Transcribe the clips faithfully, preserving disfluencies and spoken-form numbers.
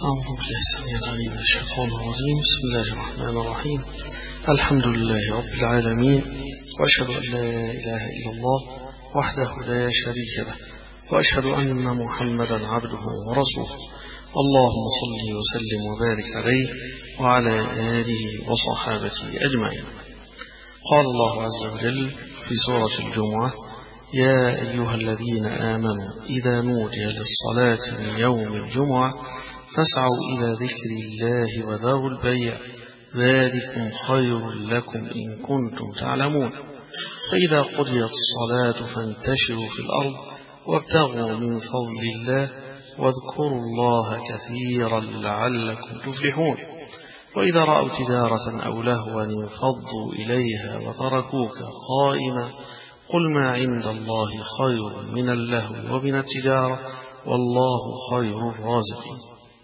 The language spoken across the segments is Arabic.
أعوذ بالله السميع العليم من الشيطان الرجيم. بسم الله الرحمن الرحيم. الحمد لله رب العالمين، وأشهد أن لا إله إلا الله وحده لا شريك له، وأشهد أن محمدا عبده ورسوله. اللهم صل وسلم وبارك عليه وعلى آله وصحابته أجمعين. قال الله عز وجل في سورة الجمعة: يا أيها الذين آمنوا إذا نودي للصلاة من يوم الجمعة فاسعوا إلى ذكر الله وذروا البيع ذلكم خير لكم إن كنتم تعلمون. فإذا قضيت الصلاة فانتشروا في الأرض وابتغوا من فضل الله واذكروا الله كثيرا لعلكم تفلحون. وإذا رأوا تجارة أو لهوا انفضوا إليها وتركوك قائما قل ما عند الله خير من اللهو ومن التجارة والله خير الرازقين.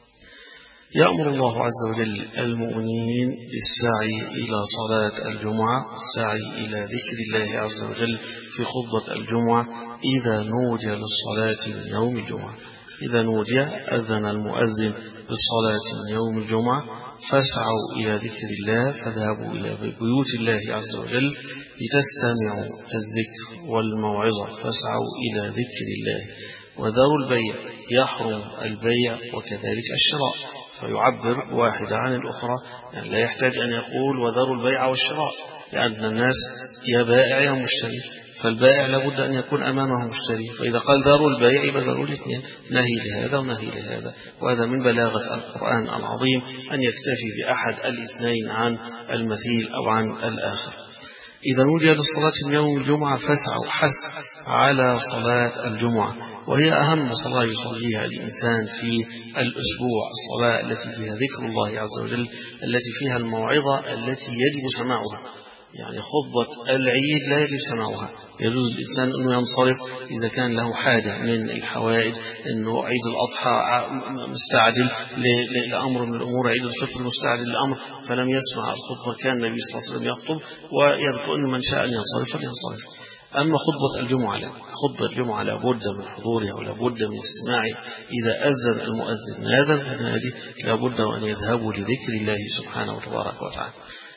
يأمر الله عز وجل المؤمنين بالسعي إلى صلاة الجمعة، السعي إلى ذكر الله عز وجل في خطبة الجمعة إذا نودي للصلاة من يوم الجمعة. إذا نودي أذن المؤذن بالصلاة من يوم الجمعة فاسعوا إلى ذكر الله، فاذهبوا إلى بيوت الله عز وجل لتستمعوا الذكر والموعظة، فاسعوا إلى ذكر الله وذروا البيع. يحرم البيع وكذلك الشراء، فيعبر واحدة عن الأخرى، يعني لا يحتاج أن يقول وذروا البيع والشراء، لأن الناس يا بائع يا مشتري، فالبائع لابد أن يكون أمامه مشتري، فإذا قال ذروا البيع يبقى ذروا الاثنين، نهي لهذا ونهي لهذا. وهذا من بلاغة القرآن العظيم أن يكتفي بأحد الاثنين عن المثيل أو عن الآخر. إذا نودي للصلاة من يوم الجمعة فاسعوا، حث على صلاة الجمعة، وهي أهم صلاة يصليها الإنسان في الأسبوع، الصلاة التي فيها ذكر الله عز وجل، التي فيها الموعظة التي يجب سماعها. يعني خطبة العيد لا يجب سماعها، يجوز الإنسان أنه ينصرف إذا كان له حاجة من الحوائج، أنه عيد الأضحى مستعجل لأمر من الأمور، عيد الفطر مستعجل لأمر، فلم يسمع الخطبة. كان النبي صلى الله عليه وسلم يخطب ويذكر أن من شاء أن ينصرف فلينصرف. أما خطبة الجمعة لا، خطبة الجمعة لا بد من حضورها ولا بد من استماعها. إذا أذن المؤذن نادى المنادي لا بد أن يذهبوا لذكر الله سبحانه وتبارك وتعالى.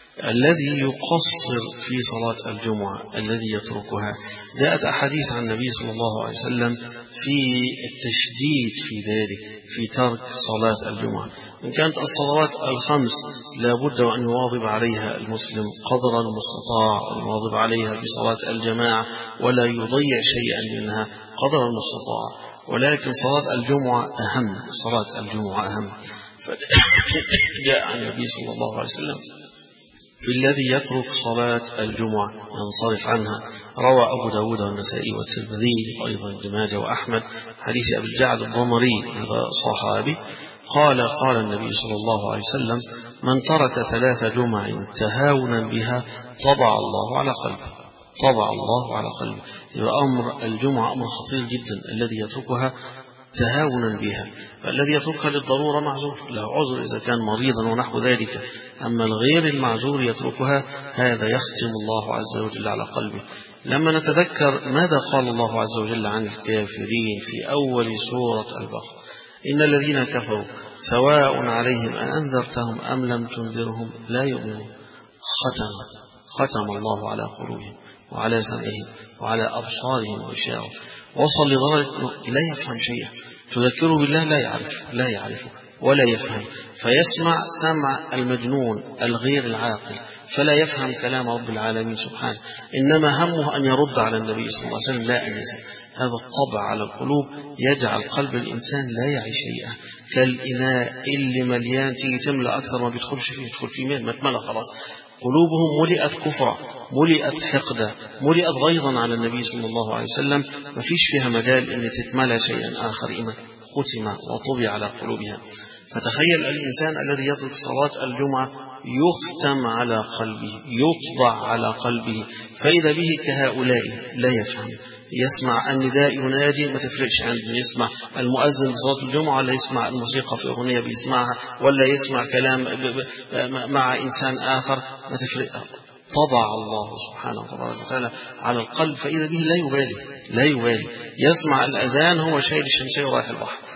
الذي يقصر في صلاة الجمعة، الذي يتركها، جاءت أحاديث عن النبي صلى الله عليه وسلم في التشديد في ذلك، في ترك صلاة الجمعة. إن كانت الصلوات الخمس لا بد أن يواظب عليها المسلم قدر المستطاع، ويواظب عليها في صلاة الجماعة ولا يضيع شيئا منها قدر المستطاع، ولكن صلاة الجمعة أهم، صلاة الجمعة أهم. فجاء عن النبي صلى الله عليه وسلم في الذي يترك صلاة الجمعة ينصرف عنها. روى أبو داود والنسائي والترمذي وأيضا ابن ماجه وأحمد حديث أبي الجعد الضمري، هذا صحابي، قال قال النبي صلى الله عليه وسلم: من ترك ثلاث جمع تهاونا بها طبع الله على قلبه، طبع الله على قلبه. أمر الجمعة أمر خطير جدا، الذي يتركها تهاونا بها، فالذي يتركها للضرورة معذور، له عذر إذا كان مريضا ونحو ذلك. أما الغير المعذور يتركها، هذا يختم الله عز وجل على قلبه. لما نتذكر ماذا قال الله عز وجل عن الكافرين في أول سورة البقرة: إن الذين كفروا سواء عليهم أأنذرتهم أم لم تنذرهم لا يؤمنون. ختم ختم الله على قلوبهم وعلى سمعهم وعلى أبصارهم غشاوة. وصل لدرجة لا يفهم شيئا، تذكره بالله لا يعرف لا يعرفه ولا يفهم، فيسمع سمع المجنون الغير العاقل، فلا يفهم كلام رب العالمين سبحانه، إنما همه أن يرد على النبي صلى الله عليه وسلم لا أن يسأل. هذا الطبع على القلوب يجعل قلب الإنسان لا يعي شيئا، كالإناء اللي مليان تيجي تملأ أكثر ما بيدخلش فيه، يدخل فيه مين ما تملأ خلاص. قلوبهم ملئت كفرا، ملئت حقدا، ملئت غيظا على النبي صلى الله عليه وسلم، ما فيش فيها مجال أن تتملى شيئا آخر، إما ختم وطبع على قلوبها. فتخيل الإنسان الذي يترك صلاة الجمعة يختم على قلبه، يطبع على قلبه، فإذا به كهؤلاء لا يفهم. يسمع النداء ينادي ما تفرقش عنده، يسمع المؤذن صلاة الجمعة ولا يسمع الموسيقى في أغنية بيسمعها ولا يسمع كلام مع إنسان آخر، ما تفرق. طبع الله سبحانه وتعالى على القلب، فإذا به لا يبالي لا يبالي. يسمع الأذان هو شايل الشمسية ورايح البحر،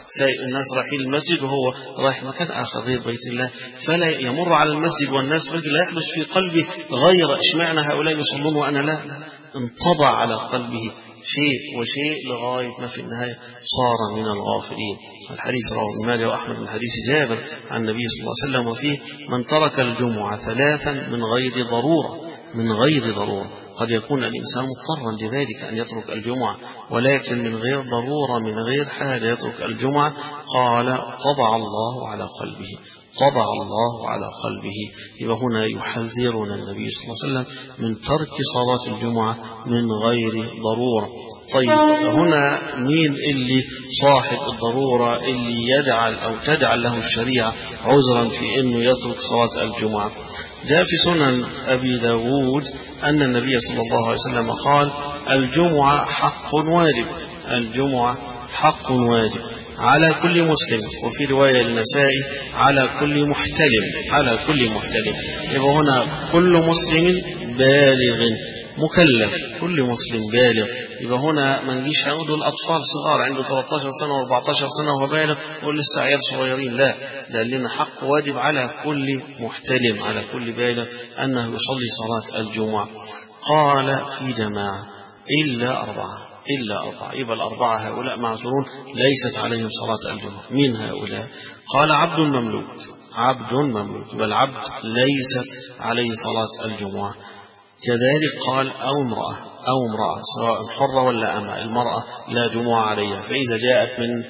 الناس رايحين المسجد وهو رايح مكان آخر غير بيت الله، فلا يمر على المسجد والناس مسجد لا يحدث في قلبه غير اشمعنى هؤلاء يصلون وأنا لا. انطبع على قلبه شيء وشيء لغاية ما في النهاية صار من الغافلين. الحديث رواه ابن ماجه وأحمد من حديث جابر عن النبي صلى الله عليه وسلم وفيه: من ترك الجمعة ثلاثا من غير ضرورة من غير ضرورة. قد يكون الإنسان مضطرا لذلك أن يترك الجمعة، ولكن من غير ضرورة من غير حاجة يترك الجمعة، قال طبع الله على قلبه طبع الله على قلبه. يبقى هنا يحذرنا النبي صلى الله عليه وسلم من ترك صلاة الجمعة من غير ضرورة. طيب هنا مين اللي صاحب الضرورة اللي يجعل أو تجعل له الشريعة عذرا في أنه يترك صلاة الجمعة؟ جاء في سنن أبي داود أن النبي صلى الله عليه وسلم قال: الجمعة حق واجب الجمعة حق واجب على كل مسلم، وفي رواية النسائي على كل محتلم على كل محتلم. يبقى هنا كل مسلم بالغ مكلف، كل مسلم بالغ. يبقى هنا ما نجيش هنقول الأطفال صغار عنده ثلاثة عشر سنة وأربعة عشر سنة وهو بالغ نقول لسه عيال صغيرين، لا، ده لنا حق واجب على كل محتلم على كل بالغ أنه يصلي صلاة الجمعة. قال: في جماعة إلا أربعة إلا أربعة يبقى الأربعة هؤلاء معذورون ليست عليهم صلاة الجمعة. من هؤلاء؟ قال: عبد مملوك عبد مملوك يبقى العبد ليست عليه صلاة الجمعة. كذلك قال: أو امرأة أو امرأة سواء حرة ولا أمة، المرأة لا جمعة عليها، فإذا جاءت من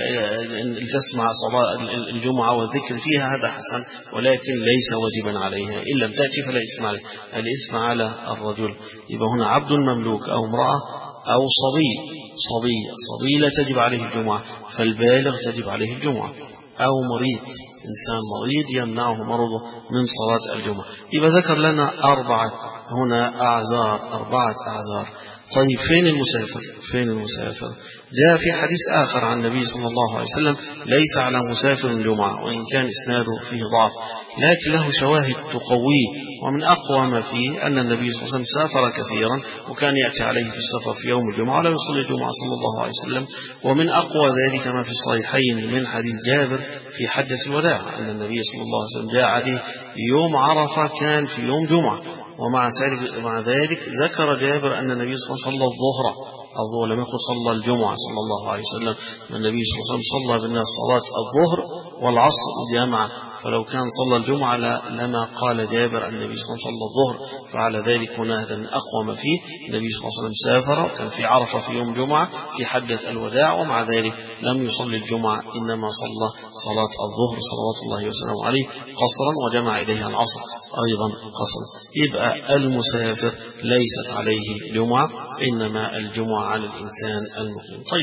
تسمع صلاة الجمعة والذكر فيها هذا حسن، ولكن ليس واجبا عليها، إن لم تأتي فلا إثم عليه، الإثم على الرجل. يبقى هنا عبد مملوك أو امرأة أو صبي صبي الصبي لا تجب عليه الجمعة، فالبالغ تجب عليه الجمعة. أو مريض، إنسان مريض يمنعه مرضه من صلاة الجمعة. يبقى ذكر لنا أربعة هنا أعذار أربعة أعذار. طيب فين المسافر؟ فين المسافر؟ جاء في حديث آخر عن النبي صلى الله عليه وسلم: ليس على مسافر جمعة، وإن كان إسناده فيه ضعف لكن له شواهد تقويه. ومن أقوى ما فيه أن النبي صلى الله عليه وسلم سافر كثيرا، وكان يأتي عليه في السفر في يوم الجمعة ولا يصلي الجمعة صلى الله عليه وسلم. ومن أقوى ذلك ما في الصحيحين من حديث جابر في حجة الوداع أن النبي صلى الله عليه وسلم جاء عليه يوم عرفة كان في يوم جمعة، ومع ذلك مع ذلك ذكر جابر أن النبي صلى الله عليه وسلم صلى الظهر الظهر لم يكن صلى الجمعة صلى الله عليه وسلم. النبي صلى الله عليه وسلم صلى بالناس صلاة الظهر والعصر جمعا، فلو كان صلى الجمعة لما قال جابر أن النبي صلى الله عليه وسلم صلى الظهر. فعلى ذلك هنا هذا من أقوى ما فيه. النبي صلى الله عليه وسلم سافر كان في عرفة في يوم جمعة في حجة الوداع، ومع ذلك لم يصلي الجمعة، إنما صلى صلاة الظهر صلوات الله وسلامه عليه قصرا، وجمع إليها العصر أيضا قصرا. يبقى المسافر ليست عليه جمعة، إنما الجمعة على الإنسان المقيم. طيب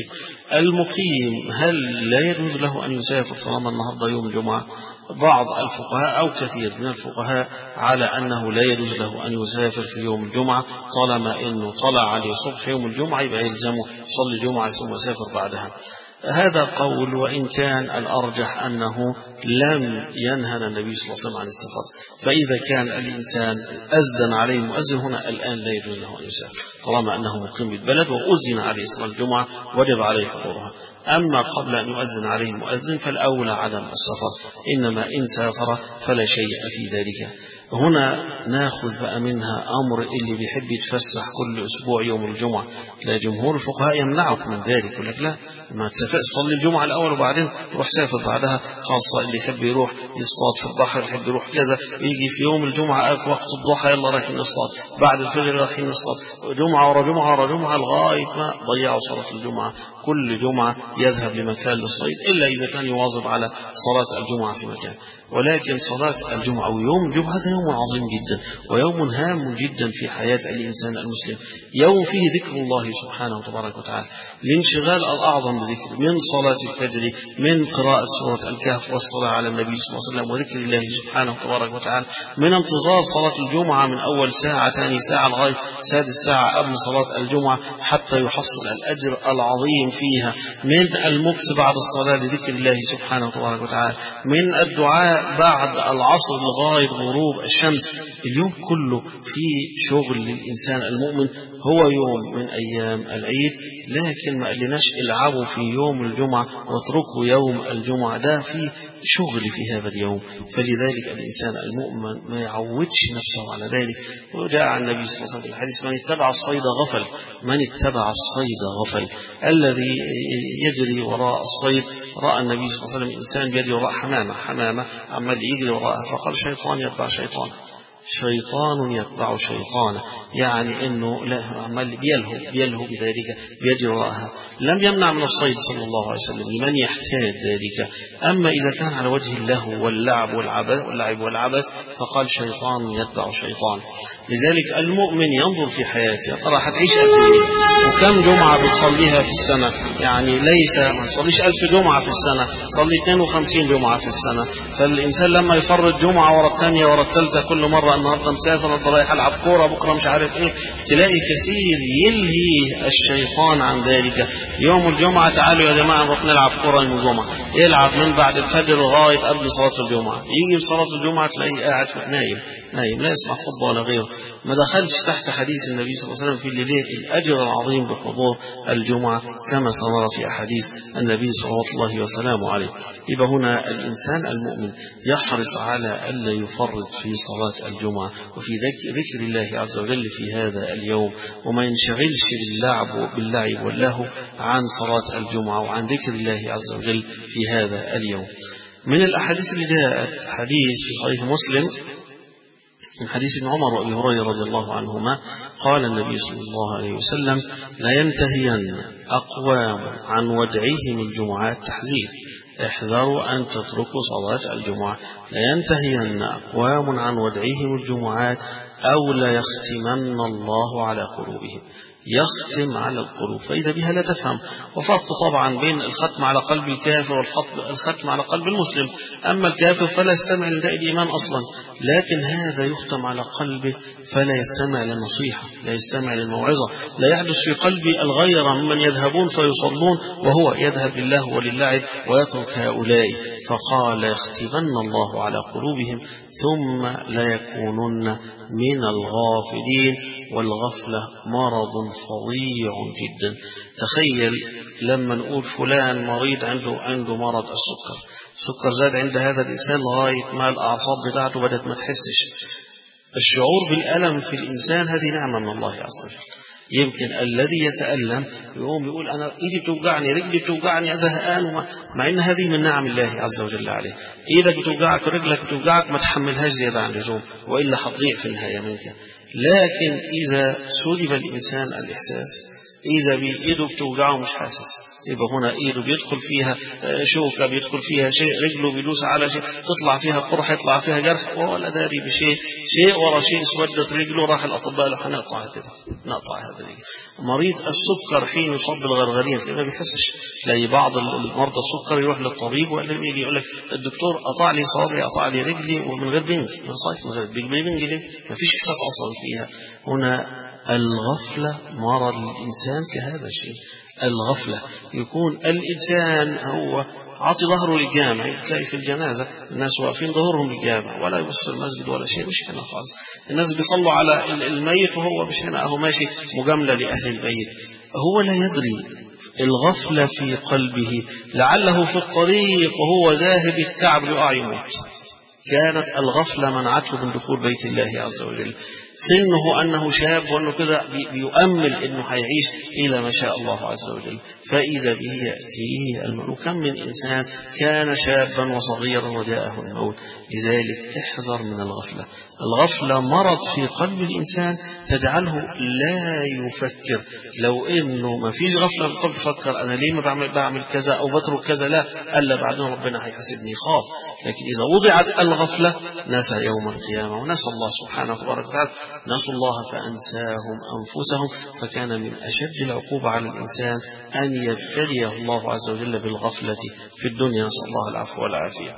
المقيم هل لا يجوز له أن يسافر طالما النهارده يوم الجمعة؟ بعض الفقهاء أو كثير من الفقهاء على أنه لا يجوز له أن يسافر في يوم الجمعة، طالما أنه طلع عليه صبح يوم الجمعة يبقى يلزمه يصلي جمعة ثم يسافر بعدها. هذا قول، وإن كان الأرجح أنه لم ينهى النبي صلى الله عليه وسلم عن السفر. فإذا كان الإنسان أذن عليه مؤذن هنا الآن لا يجوز له أن يسافر طالما أنه مقيم بالبلد وأذن عليه صلاة الجمعة وجب عليه حضورها. أما قبل أن يؤذن عليه المؤذن فالأولى عدم السفر، إنما إن سافر فلا شيء في ذلك. هنا ناخذ بقى منها أمر اللي بيحب يتفسح كل أسبوع يوم الجمعة، لا جمهور الفقهاء يمنعك من ذلك، يقول لك لا، ما تسافر صلي الجمعة الأول وبعدين روح سافر بعدها، خاصة اللي يحب يروح يصطاد في البحر، يحب يروح كذا، يجي في يوم الجمعة في وقت الضحى يلا رايحين نصطاد، بعد الفجر رايحين نصطاد، جمعة ورا جمعة ورا جمعة لغاية ما ضيعوا صلاة الجمعة. كل جمعة يذهب لمكان للصيد إلا إذا كان يواظب على صلاة الجمعة في مكان. ولكن صلاة الجمعة أو يوم الجمعة هذا يوم عظيم جدا ويوم هام جدا في حياة الإنسان المسلم، يوم فيه ذكر الله سبحانه وتبارك وتعالى، الانشغال الأعظم بذكر من صلاة الفجر، من قراءة سورة الكهف والصلاة على النبي صلى الله عليه وسلم وذكر الله سبحانه وتبارك وتعالى، من انتظار صلاة الجمعة من أول ساعة ثاني ساعة لغاية سادس ساعة قبل صلاة الجمعة حتى يحصل الأجر العظيم فيها، من المكس بعد الصلاة لذكر الله سبحانه وتبارك وتعالى، من الدعاء بعد العصر لغاية غروب الشمس. اليوم كله في شغل للإنسان المؤمن، هو يوم من أيام العيد لكن ما قالناش العبوا في يوم الجمعة واتركوا يوم الجمعة، ده في شغل في هذا اليوم. فلذلك الإنسان المؤمن ما يعودش نفسه على ذلك. وجاء عن النبي صلى الله عليه وسلم في الحديث: من اتبع الصيد غفل، من اتبع الصيد غفل. الذي يجري وراء الصيد، رأى النبي صلى الله عليه وسلم إنسان بيجري وراء حمامة حمامة عمال يجري وراءها، فقال: شيطان يتبع شيطان، شيطان يتبع شيطانا، يعني انه لا عمال بيلهو بيلهو بذلك بيجري وراءها. لم يمنع من الصيد صلى الله عليه وسلم لمن يحتاج ذلك. اما اذا كان على وجه اللهو واللعب والعبث واللعب والعبث فقال: شيطان يتبع شيطان. لذلك المؤمن ينظر في حياته، ترى هتعيش قد ايه، وكم جمعه بتصليها في السنه؟ يعني ليس ما تصليش ألف جمعه في السنه، تصلي اثنين وخمسين جمعه في السنه. فالانسان لما يفرط جمعه ورا الثانيه ورا الثالثه، كل مره النهارده مسافر، النهارده رايح العب كوره، بكره مش عارف ايه، تلاقي كثير يلهي الشيطان عن ذلك. يوم الجمعه تعالوا يا جماعه نروح نلعب كوره يوم الجمعه، يلعب من بعد الفجر لغايه قبل صلاه الجمعه، يجي صلاه الجمعه تلاقيه قاعد نايم نايم لا يسمع خطبه ولا غيره. ما دخلش تحت حديث النبي صلى الله عليه وسلم في الليل الاجر العظيم بحضور الجمعه كما صار في احاديث النبي صلوات الله وسلامه عليه. يبقى هنا الانسان المؤمن يحرص على الا يفرط في صلاه الجمعة وفي ذكر الله عز وجل في هذا اليوم، وما ينشغلش باللعب باللعب واللهو عن صلاة الجمعة وعن ذكر الله عز وجل في هذا اليوم. من الأحاديث اللي جاءت حديث في صحيح مسلم من حديث ابن عمر وأبي هريرة رضي الله عنهما قال النبي صلى الله عليه وسلم: لا ينتهين أقوام عن ودعهم الجمعات، تحذير، احذروا أن تتركوا صلاة الجمعة. لا ينتهين أقوام عن ودعهم الجمعات أو لا يختمن الله على قلوبهم، يختم على القلوب، فإذا بها لا تفهم. وفرق طبعا بين الختم على قلب الكافر والختم على قلب المسلم. أما الكافر فلا يستمع لنداء الإيمان أصلا، لكن هذا يختم على قلبه فلا يستمع للنصيحة، لا يستمع للموعظة، لا يحدث في قلبه الغيرة ممن يذهبون فيصلون وهو يذهب لله وللعب ويترك هؤلاء. فقال: يختمن الله على قلوبهم ثم لا يكونن من الغافلين. والغفلة مرض فظيع جدا. تخيل لما نقول فلان مريض عنده عنده مرض السكر، السكر زاد عند هذا الإنسان لغاية ما الأعصاب بتاعته بدأت ما تحسش. الشعور بالألم في الإنسان هذه نعمة من الله عز وجل. يمكن الذي يتألم يقوم يقول: أنا إيدي بتوجعني، رجلي بتوجعني، زهقان، مع إن هذه من نعم الله عز وجل عليه. إيدك بتوجعك ورجلك بتوجعك ما تحملهاش زيادة عن اللزوم، وإلا هتضيع في النهاية منك. لكن إذا سلب الإنسان الإحساس، إذا بإيده بتوجعه مش حاسس، يبقى هنا إيده بيدخل فيها شوكة، بيدخل فيها شيء، رجله بيدوس على شيء، تطلع فيها قرحة، يطلع فيها جرح، ولا داري بشيء، شيء ورا شيء، اسودت رجله، راح الأطباء له هنقطع هذا نقطع هذا الرجل. مريض السكر حين يصاب بالغرغرين ما بيحسش. تلاقي بعض المرضى السكر يروح للطبيب وقال يجي يقول لك: الدكتور قطع لي صابعي، قطع لي رجلي ومن غير بنج، من صايف من غير بنج ليه؟ ما فيش إحساس أصلا فيها. هنا الغفلة مرض الإنسان كهذا الشيء. الغفلة يكون الإنسان هو عاطي ظهره للجامع، تلاقي في الجنازة الناس واقفين ظهورهم للجامع ولا يبص المسجد ولا شيء، مش هنا خالص. الناس بيصلوا على الميت وهو مش هنا، أهو ماشي مجاملة لأهل الميت، هو لا يدري. الغفلة في قلبه، لعله في الطريق وهو ذاهب الكعب يقع يموت. كانت الغفلة منعته من دخول بيت الله عز وجل. سنه أنه شاب وأنه كذا بيؤمل أنه هيعيش إلى ما شاء الله عز وجل، فإذا به يأتيه الموت. كم من إنسان كان شابا وصغيرا وجاءه الموت. لذلك احذر من الغفلة. الغفلة مرض في قلب الإنسان تجعله لا يفكر. لو إنه ما فيش غفلة بالقلب فكر أنا ليه ما بعمل, بعمل كذا أو بترك كذا، لا ألا بعدين ربنا هيحاسبني، خاف. لكن إذا وضعت الغفلة نسى يوم القيامة ونسى الله سبحانه وتعالى، نسوا الله فأنساهم أنفسهم. فكان من أشد العقوبة على الإنسان أن يبتليه الله عز وجل بالغفلة في الدنيا، نسأل الله العفو والعافية.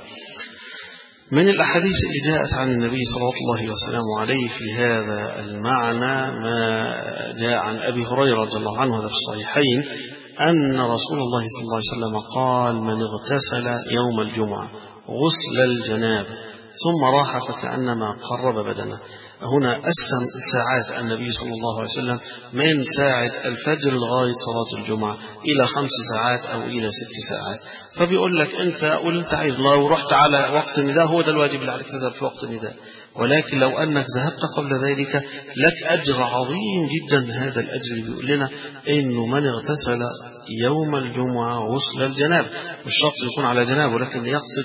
من الأحاديث اللي جاءت عن النبي صلى الله وسلم عليه في هذا المعنى ما جاء عن أبي هريرة رضي الله عنه في الصحيحين أن رسول الله صلى الله عليه وسلم قال: من اغتسل يوم الجمعة غسل الجنابة ثم راح فكأنما قرب بدنه. هنا قسم ساعات النبي صلى الله عليه وسلم من ساعة الفجر لغاية صلاة الجمعة إلى خمس ساعات أو إلى ست ساعات. فبيقول لك أنت قول أنت عايز، لو رحت على وقت النداء هو ده الواجب اللي عليك تذهب في وقت النداء، ولكن لو أنك ذهبت قبل ذلك لك أجر عظيم جدا. هذا الأجر بيقول لنا إنه من اغتسل يوم الجمعة غسل الجنابة، مش شرط يكون على جنابه، ولكن يقصد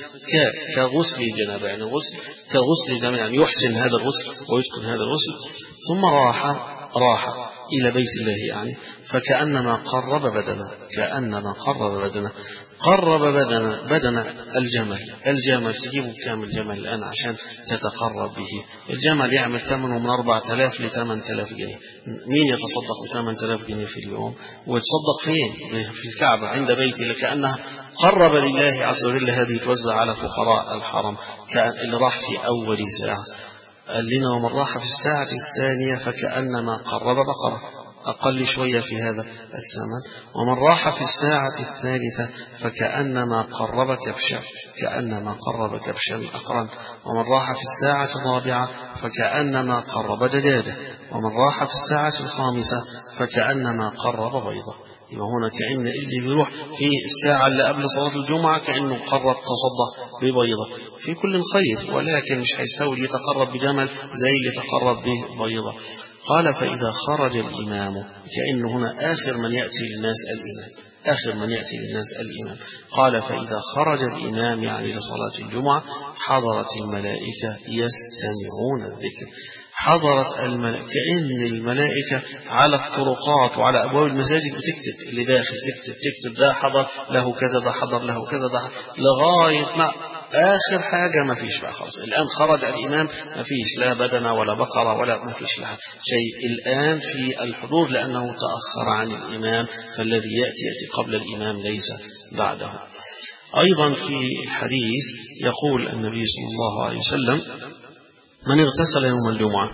كغسل الجنابة، يعني غسل كغسل الجنابة، يعني يحسن هذا الغسل ويتقن هذا الغسل. ثم راح راح إلى بيت الله يعني فكأنما قرب بدنه، كأنما قرب بدنه قرب بدن بدن الجمل. الجمل تجيبه كام الجمل الآن عشان تتقرب به؟ الجمل يعمل ثمنه من أربعة آلاف لثمان آلاف جنيه. مين يتصدق بثمان آلاف جنيه في اليوم؟ ويتصدق فين؟ في الكعبة عند بيته، لكأنها قرب لله عز وجل. هذه توزع على فقراء الحرم اللي راح في أول ساعة. قال لنا ومن راح في الساعة الثانية فكأنما قرب بقرة، أقل شوية في هذا الثمن. ومن راح في الساعة الثالثة فكأنما قرب كبشا، كأنما قرب كبشا أقرن. ومن راح في الساعة الرابعة فكأنما قرب دجاجة. ومن راح في الساعة الخامسة فكأنما قرب بيضة. يبقى هنا كأن اللي بيروح في الساعة اللي قبل صلاة الجمعة كأنه قرب تصدق ببيضة في كل خير، ولكن مش هيستوي يتقرب بجمل زي اللي تقرب به بيضة. قال فإذا خرج الإمام، كأنه هنا آخر من يأتي للناس الإمام، آخر من يأتي للناس الإمام. قال فإذا خرج الإمام يعني لصلاة الجمعة حضرت الملائكة يستمعون الذكر. حضرت الملائكة، كأن الملائكة على الطرقات وعلى أبواب المساجد بتكتب، اللي داخل تكتب تكتب ده حضر له كذا، ده حضر له كذا، ده لغاية ما آخر حاجة ما فيش بقى خلاص. الآن خرج الإمام ما فيش لا بدنة ولا بقرة ولا ما فيش لها شيء الآن في الحضور، لأنه تأخر عن الإمام، فالذي يأتي يأتي قبل الإمام ليس بعده. أيضا في الحديث يقول النبي صلى الله عليه وسلم من اغتسل يوم الجمعة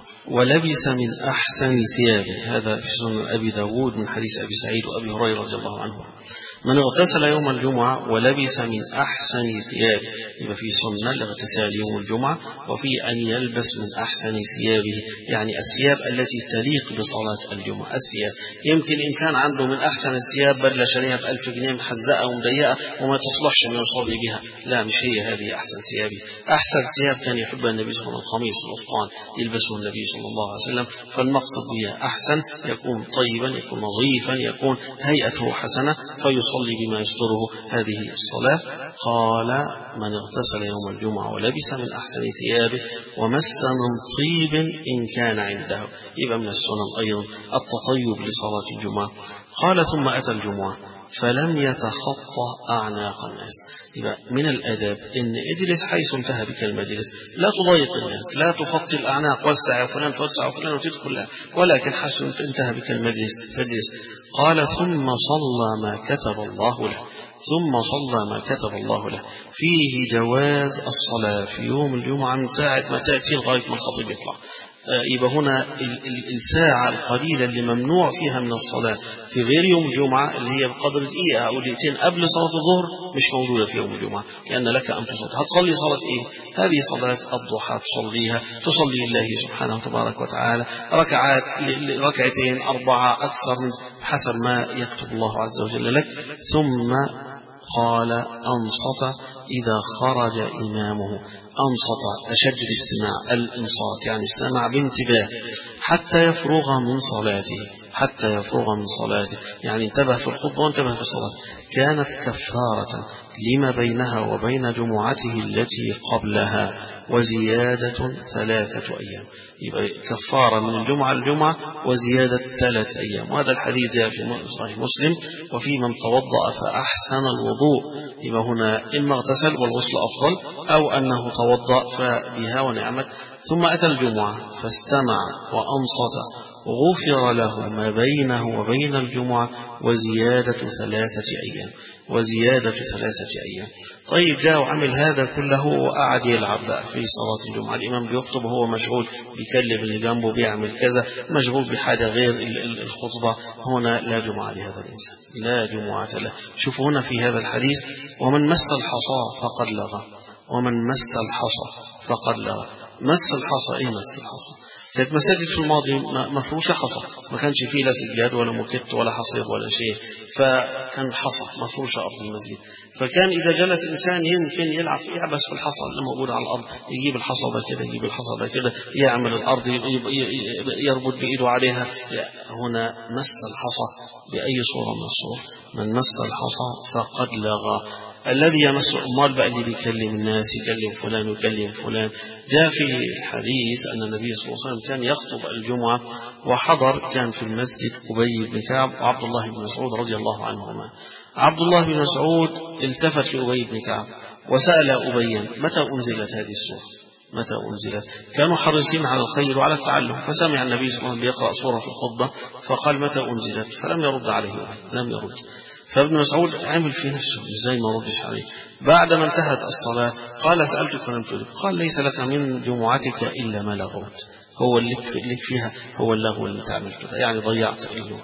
ولبس من أحسن ثيابه، هذا في سنن أبي داود من حديث أبي سعيد وأبي هريرة رضي الله عنه. من اغتسل يوم الجمعة ولبس من أحسن ثيابه، يبقى في سنة الاغتسال يوم الجمعة وفي أن يلبس من أحسن ثيابه، يعني الثياب التي تليق بصلاة الجمعة. الثياب يمكن إنسان عنده من أحسن الثياب بدلة شاريها بألف جنيه محزقة ومضيقة وما تصلحش أن يصلي بها، لا مش هي هذه أحسن ثيابه. أحسن ثياب كان يحب النبي صلى الله عليه وسلم القميص والقفطان يلبسه النبي صلى الله عليه وسلم، فالمقصد بها أحسن، يكون طيبا، يكون نظيفا، يكون هيئته حسنة فيصلي بما يستره هذه الصلاة. قال من اغتسل يوم الجمعة ولبس من أحسن ثيابه ومس من طيب إن كان عنده، يبقى من السنن أيضا التطيب لصلاة الجمعة. قال ثم أتى الجمعة فلم يتخطى أعناق الناس. يبقى من الآداب إن اجلس حيث انتهى بك المجلس، لا تضايق الناس، لا تخطي الأعناق، وسع فلان توسع فلان وتدخل لا، ولكن حيث انتهى بك المجلس تجلس. قال ثم صلى ما كتب الله له، ثم صلى ما كتب الله له. فيه جواز الصلاة في يوم الجمعة من ساعة ما تأتي لغاية ما الخطيب يطلع. يبقى هنا الساعة القليلة اللي ممنوع فيها من الصلاة في غير يوم الجمعة اللي هي بقدر دقيقة أو دقيقتين قبل صلاة الظهر مش موجودة في يوم الجمعة، لأن لك أن تصلي. هتصلي صلاة إيه؟ هذه صلاة الضحى تصليها، تصلي لله سبحانه تبارك وتعالى ركعات، ركعتين أربعة أكثر من حسب ما يكتب الله عز وجل لك. ثم قال أنصت إذا خرج إمامه. أنصت أشد الاستماع، الإنصات يعني استمع بانتباه حتى يفرغ من صلاته، حتى يفرغ من صلاته يعني انتبه في الخطبة وانتبه في الصلاة. كانت كفارة لما بينها وبين جمعته التي قبلها وزيادة ثلاثة أيام. يبقى كفارة من الجمعة الجمعة وزيادة ثلاث أيام. وهذا الحديث جاء في صحيح مسلم وفي من توضأ فأحسن الوضوء. يبقى هنا إما اغتسل والغسل أفضل أو أنه توضأ فبها ونعمت. ثم أتى الجمعة فاستمع وأنصت غفر له ما بينه وبين الجمعة وزيادة ثلاثة أيام وزيادة ثلاثة أيام. طيب جاء وعمل هذا كله وقعد يلعب بقى في صلاة الجمعة، الإمام بيخطب وهو مشغول بيكلم اللي جنبه بيعمل كذا، مشغول بحاجة غير الخطبة، هنا لا جمعة لهذا الإنسان، لا جمعة له. شوفوا هنا في هذا الحديث: ومن مس الحصى فقد لغى، ومن مس الحصى فقد لغى. مس الحصى، إيه مس الحصى؟ كانت مساجد في الماضي مفروشة حصى، ما كانش فيه لا سجاد ولا موكيت ولا حصير ولا شيء، فكان حصى مفروشة أرض المسجد. فكان إذا جلس إنسان يمكن يلعب يعبس في الحصى اللي موجود على الأرض، يجيب الحصى ده كده، يجيب الحصى ده كده، يعمل الأرض يربط بإيده عليها. هنا مس الحصى بأي صورة من الصور. من مس الحصى فقد لغى. الذي يمس أمال بقى اللي بيكلم الناس، يكلم فلان ويكلم فلان. جاء في الحديث أن النبي صلى الله عليه وسلم كان يخطب الجمعة وحضر كان في المسجد أبي بن كعب وعبد الله بن مسعود رضي الله عنهما. عبد الله بن مسعود التفت لأبي بن كعب وسأل أبيا: متى أنزلت هذه السورة؟ متى أنزلت؟ كانوا حريصين على الخير وعلى التعلم، فسمع النبي صلى الله عليه وسلم بيقرأ سورة في الخطبة فقال: متى أنزلت؟ فلم يرد عليه، لم يرد. فابن مسعود عمل في نفسه: ازاي ما ردش عليه؟ بعد ما انتهت الصلاة قال: سألتك فلم تجب. قال: ليس لك من جمعتك إلا ما لغوت، هو اللي لك فيها هو اللغو اللي انت عملته، يعني ضيعت اليوم.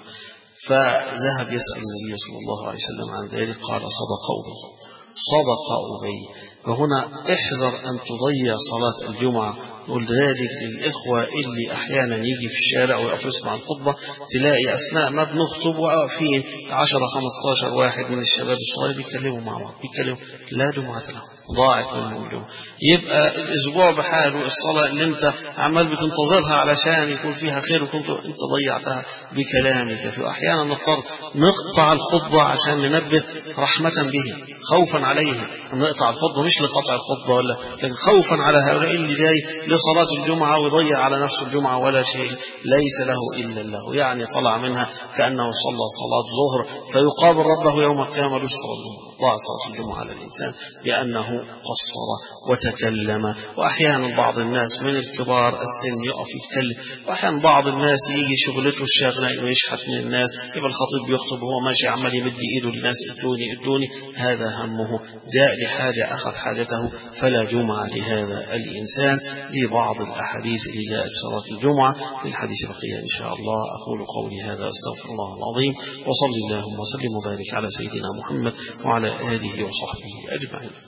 فذهب يسأل النبي صلى الله عليه وسلم عن ذلك، قال: صدق أبي، صدق أبي. وهنا احذر أن تضيع صلاة الجمعة. ولذلك للإخوة اللي أحيانا يجي في الشارع ويقف يسمع الخطبة، تلاقي أثناء ما بنخطب واقفين عشرة خمستاشر واحد من الشباب الصغير بيتكلموا مع بعض، بيتكلموا، لا جمعة لهم، ضاعت منهم الجمعة. يبقى الأسبوع بحاله الصلاة اللي أنت عمال بتنتظرها علشان يكون فيها خير وكنت أنت ضيعتها بكلامك. في أحيانا نضطر نقطع الخطبة عشان ننبه رحمة بهم، خوفا عليهم. نقطع الخطبة مش لقطع الخطبة ولا، لكن خوفا على هؤلاء اللي جاي لصلاة الجمعة ويضيع على نفسه الجمعة ولا شيء، ليس له إلا الله، يعني طلع منها كأنه صلى صلاة ظهر فيقابل ربه يوم القيامة يشترى الجمعة. ضاع صلاة الجمعة على الإنسان بأنه قصر وتكلم. وأحيانا بعض الناس من الكبار السن يقف يتكلم، وأحيانا بعض الناس يجي شغلته الشاغلة إنه يشحت من الناس، يبقى الخطيب بيخطب وهو ماشي عمال يمد إيده للناس: ادوني ادوني. هذا همه، جاء لحاجة أخذ حاجته، فلا جمعة لهذا الإنسان. لبعض الأحاديث اللي جاءت في صلاة الجمعة، للحديث بقية إن شاء الله. أقول قولي هذا، أستغفر الله العظيم، وصلي اللهم وسلم وبارك على سيدنا محمد وعلى آله وصحبه أجمعين.